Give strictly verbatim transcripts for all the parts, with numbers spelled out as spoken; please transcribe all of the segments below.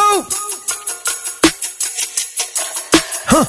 boo. Huh.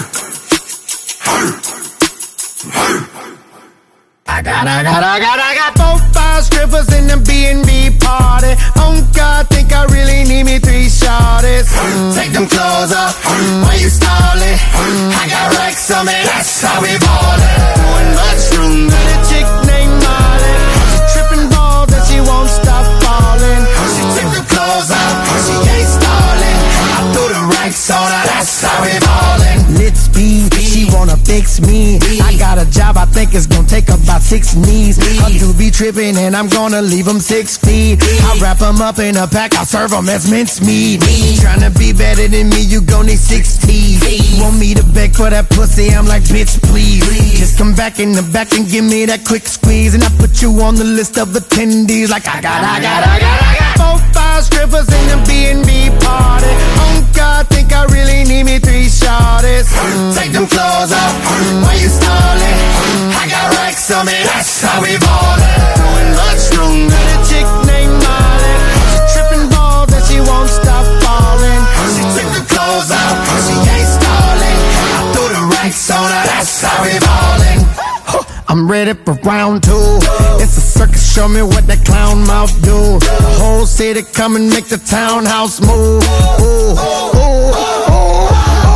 I got, I got, I got, I got four, five strippers in the B and B party. Oh God, think I really need me three shorties. Mm. Take them clothes off, mm. Why you stalling? Mm. I got racks on me, that's how we ballin'. Doing much room, got a chick named Molly. She tripping balls and she won't stop falling. She took the clothes off, she ain't stalling. I threw the racks on her, that's how we ballin'. Lit speed, she wanna fix me. I got a job, I think it's gonna take about six knees. I do be tripping and I'm gonna leave them six feet. I wrap them up in a pack, I serve them as mincemeat. Tryna be better than me, you gon' need six teeth. Want me to beg for that pussy, I'm like, bitch, please. Just come back in the back and give me that quick squeeze. And I put you on the list of attendees. Like I got, I got, I got, I got four, five strippers in the B and B party. Oh God, think I really need me three shorties. Take them clothes off, why you stalling? I got racks on me, that's how we ballin'. Doing much room, got a chick named Molly. She tripping balls and she won't stop falling. She took the clothes off, she ain't stalling. I threw the racks on her, that's how we ballin'. I'm ready for round two. It's a circus, show me what that clown mouth do. The whole city come and make the townhouse move. Ooh, ooh, ooh, ooh.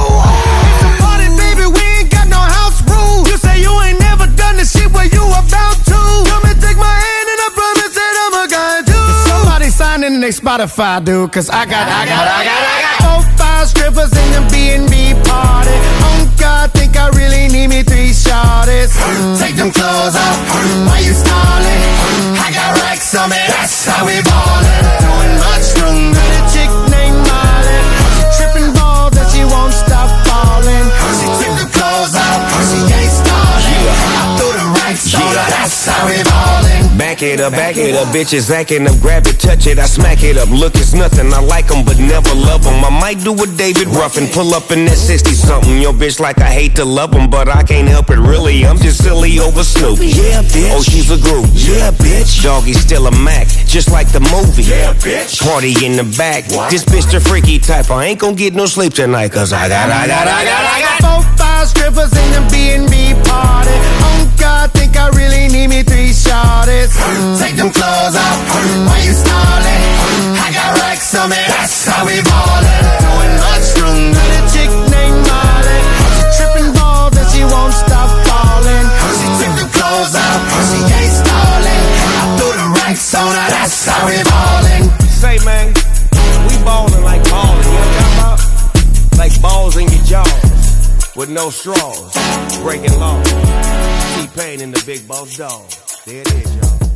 It's a party, baby, we ain't got no house rules. You say you ain't never done the shit where you about to. Come and take my hand and I promise that I'm a guy too. Somebody sign in their Spotify, dude, cause I got, I got, I got, I got four, five strippers in the B and B party. Oh God, think I really need me three shorties. Take them clothes off, why you stalling? I got racks on me, that's how we ballin'. Doing much room, got a chick named Molly. She tripping balls and she won't stop falling. She took the clothes off, she ain't stalling. I threw the racks on her, that's how we ballin'. Back it up, back it up, bitches acting up, grab it, touch it, I smack it up. Look, it's nothing, I like them, but never love them. I might do a David Ruffin, pull up in that sixty something. Your bitch like I hate to love them, but I can't help it really. I'm just silly over Snoopy. Yeah, bitch. Oh, she's a groove. Yeah, bitch. Doggy still a Mac, just like the movie. Yeah, bitch. Party in the back. What? This bitch the freaky type. I ain't gon' get no sleep tonight, cause I got, I got, I got, I got four, five strippers in the B and B party. Oh God, think I really need me three shorties. Take them clothes off, why you stalling? I got racks on me, that's how we ballin'. Doing much room, got a chick named Molly. She tripping balls and she won't stop falling. She took the clothes off, she ain't stalling. I threw the racks on her, that's how we ballin'. Say, man, we ballin' like ballin', you know what I'm talking about? Like balls in your jaws, with no straws, breaking laws. T-Pain and the Big Boss Dog. There it is, y'all.